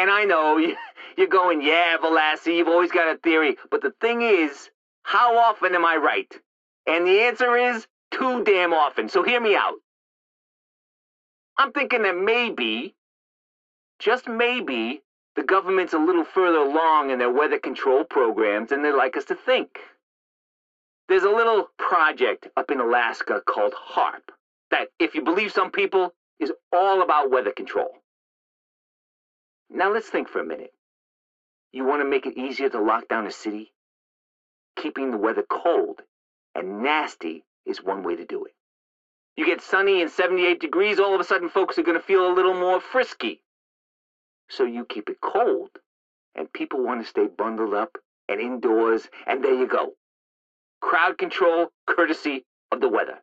And I know you're going, yeah, Velassi, you've always got a theory. But the thing is, how often am I right? And the answer is too damn often. So hear me out. I'm thinking that maybe, just maybe, the government's a little further along in their weather control programs than they'd like us to think. There's a little project up in Alaska called HARP that, if you believe some people, is all about weather control. Now let's think for a minute. You want to make it easier to lock down a city? Keeping the weather cold and nasty is one way to do it. You get sunny and 78 degrees, all of a sudden folks are going to feel a little more frisky. So you keep it cold, and people want to stay bundled up and indoors, and there you go. Crowd control, courtesy of the weather.